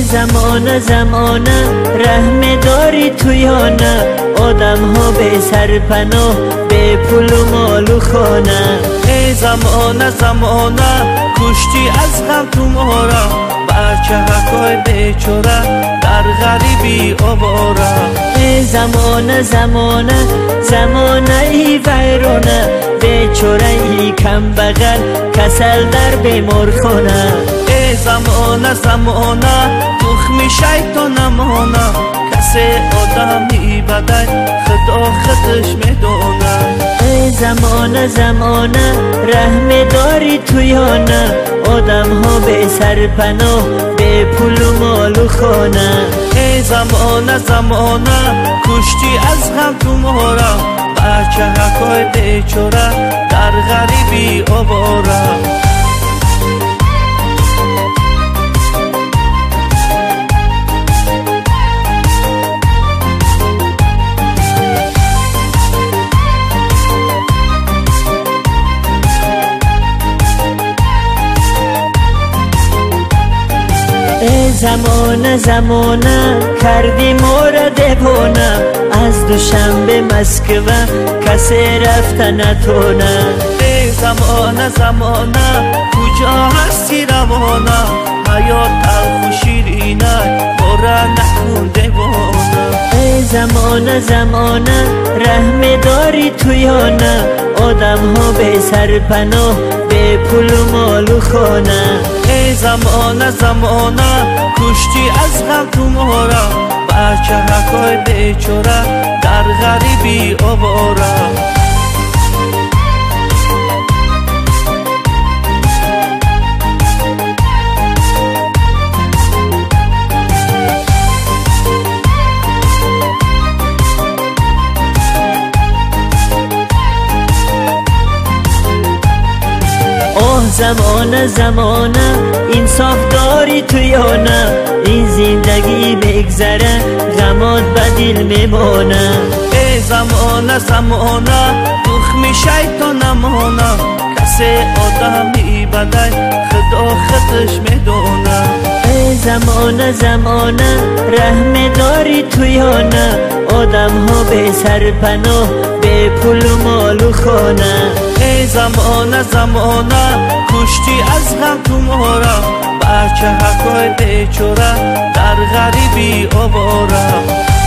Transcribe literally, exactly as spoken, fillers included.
زمانه زمانه رحم داری تو یا نه؟ آدم ها به سرپناه به پول و مال و خانه. ای زمانه زمانه کشتی از غم تو مارا، بچه حکای بیچاره در غریبی آواره. ای زمانه زمانه زمانه ای ویرانه، بیچاره ای کم بغل کسل در بیمارخانه. ای زمانه زمانه تخم شیطان نمانه، کسی آدمی بدای خدا خودش میدونه. ای زمانه زمانه رحم داری تو یا نه؟ آدم ها به سرپناه به پول و مال و خانه. ای زمانه زمانه کشتی از غم تو مارا، بچه حکای بیچاره در غریبی آواره. ای زمانه زمانه کردی ما را دیوانه، از دوشنبه مسکوه کسی رفته نتونه. ای زمانه زمانه کجا هستی روانه، حیات تلخ و شیرینه ما را نکن دیوانه. ای زمانه زمانه رحم داری تو یا نه؟ آدم ها به سرپناه به پول و مال و خانه. ای زمانه زمانه کشتی از غم تو مارا، بچه حکای بیچاره در غریبی آواره. زمانه زمانه انصاف داری تو یا نه؟ این زندگی بگذره غمات به دل میمانه. ای زمانه زمانه تخم شیطان نمانه، کسی آدمی بدای خدا خودش میدونه. ای زمانه زمانه رحم داری تو یا نه؟ آدم ها به سرپناه به پول و مال و خانه. ای زمانه زمانه کشتی از غم تو مارا، بچه حکای بیچاره در غریبی آواره.